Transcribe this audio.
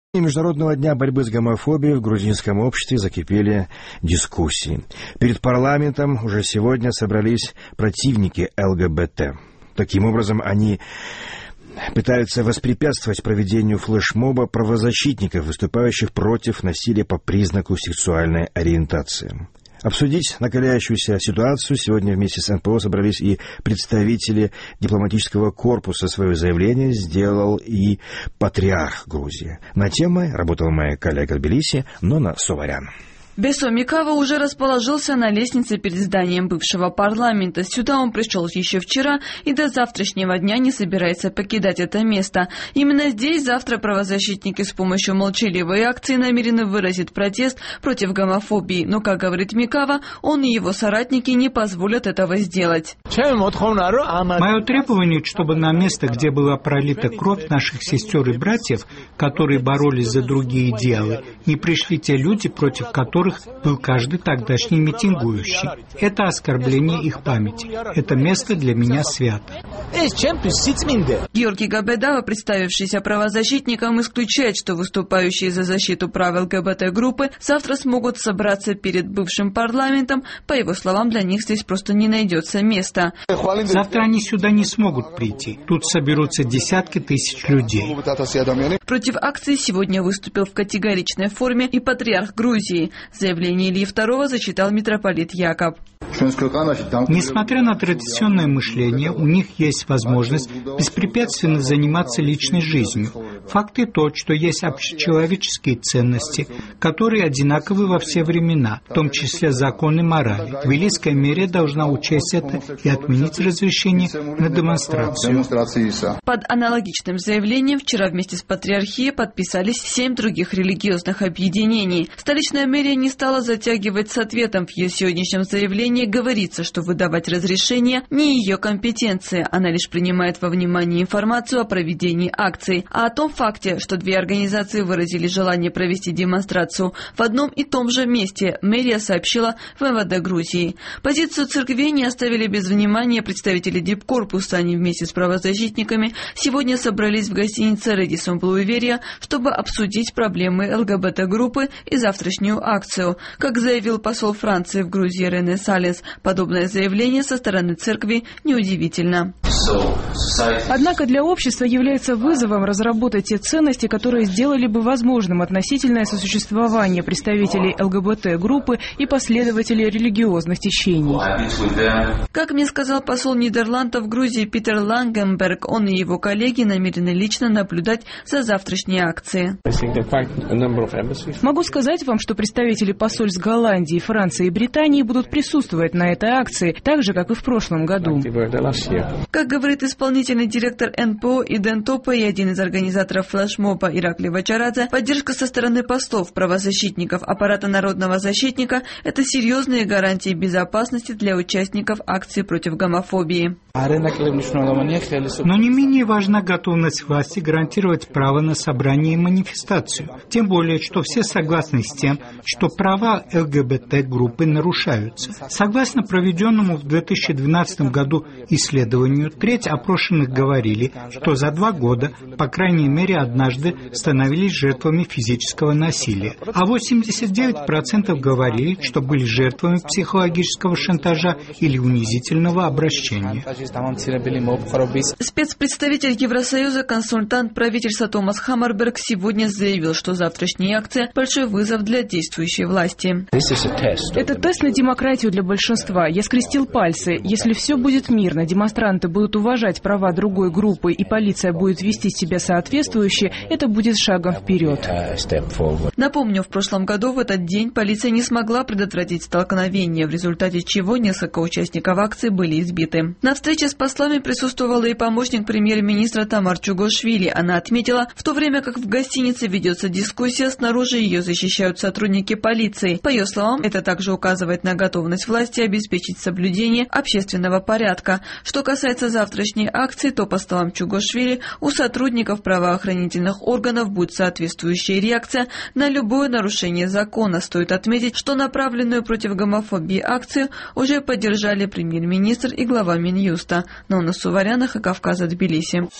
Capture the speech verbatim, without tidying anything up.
Международного дня борьбы с гомофобией в грузинском обществе закипели дискуссии. Перед парламентом уже сегодня собрались противники ЛГБТ. Таким образом, они пытаются воспрепятствовать проведению флешмоба правозащитников, выступающих против насилия по признаку сексуальной ориентации. Обсудить накаляющуюся ситуацию сегодня вместе с эн пэ о собрались и представители дипломатического корпуса. Свое заявление сделал и патриарх Грузии. На темой работала моя коллега в Тбилиси Нона Соварян. Бесо Микава уже расположился на лестнице перед зданием бывшего парламента. Сюда он пришел еще вчера и до завтрашнего дня не собирается покидать это место. Именно здесь завтра правозащитники с помощью молчаливой акции намерены выразить протест против гомофобии. Но, как говорит Микава, он и его соратники не позволят этого сделать. Мое требование, чтобы на место, где была пролита кровь наших сестер и братьев, которые боролись за другие идеалы, не пришли те люди, против которых был каждый тогдашний митингующий. Это оскорбление их памяти. Это место для меня свято. Георгий Габедава, представившийся правозащитником, исключает, что выступающие за защиту прав ЛГБТ-группы завтра смогут собраться перед бывшим парламентом. По его словам, для них здесь просто не найдется места. Завтра они сюда не смогут прийти. Тут соберутся десятки тысяч людей. Против акции сегодня выступил в категоричной форме и патриарх Грузии. Заявление Ильи второго зачитал митрополит Яков. Несмотря на традиционное мышление, у них есть возможность беспрепятственно заниматься личной жизнью. Факт и тот, что есть общечеловеческие ценности, которые одинаковы во все времена, в том числе законы морали. Тбилисская мэрия должна учесть это и отменить разрешение на демонстрацию. Под аналогичным заявлением вчера вместе с патриархией подписались семь других религиозных объединений. Столичная мэрия не стала затягивать с ответом. В ее сегодняшнем заявлении говорится, что выдавать разрешение не ее компетенция. Она лишь принимает во внимание информацию о проведении акций. А о том факте, что две организации выразили желание провести демонстрацию в одном и том же месте, мэрия сообщила в эм вэ дэ Грузии. Позицию церквей не оставили без внимания представители дипкорпуса. Они вместе с правозащитниками сегодня собрались в гостинице Редисон Блуверия, чтобы обсудить проблемы ЛГБТ-группы и завтрашнюю акцию. Как заявил посол Франции в Грузии Рене Салес, подобное заявление со стороны церкви неудивительно. Однако для общества является вызовом разработать те ценности, которые сделали бы возможным относительное сосуществование представителей ЛГБТ-группы и последователей религиозных течений. Как мне сказал посол Нидерландов в Грузии Питер Лангенберг, он и его коллеги намерены лично наблюдать за завтрашней акцией. Могу сказать вам, что представители посольств Голландии, Франции и Британии будут присутствовать на этой акции, так же, как и в прошлом году. Как говорит исполнительный директор эн пэ о Иден Топа и один из организаторов флешмоба Иракли Вачарадзе, поддержка со стороны послов, правозащитников, аппарата народного защитника – это серьезные гарантии безопасности для участников акции против гомофобии. Но не менее важна готовность власти гарантировать право на собрание и манифестацию. Тем более, что все согласны с тем, что права ЛГБТ-группы нарушаются. Согласно проведенному в две тысячи двенадцатом году исследованию, треть опрошенных говорили, что за два года, по крайней мере, однажды становились жертвами физического насилия. А восемьдесят девять процентов говорили, что были жертвами психологического шантажа или унизительного обращения. Спецпредставитель Евросоюза, консультант правительства Томас Хаммерберг сегодня заявил, что завтрашняя акция – большой вызов для действующей власти. Это тест на демократию для большинства. Я скрестил пальцы. Если все будет мирно, демонстранты будут уважать права другой группы и полиция будет вести себя соответствующе, это будет шагом вперед. Напомню, в прошлом году в этот день полиция не смогла предотвратить столкновение, в результате чего несколько участников акции были избиты. На встрече с послами присутствовала и помощник премьер-министра Тамар Чугошвили. Она отметила, в то время как в гостинице ведется дискуссия, снаружи ее защищают сотрудники полиции. По ее словам, это также указывает на готовность власти обеспечить соблюдение общественного порядка. Что касается завтрашней акции, то, по словам Чугошвили, у сотрудников правоохранительных органов будет соответствующая реакция на любое нарушение закона. Стоит отметить, что направленную против гомофобии акцию уже поддержали премьер-министр и глава Минюста. Нона Соварян, Кавказа, Тбилиси.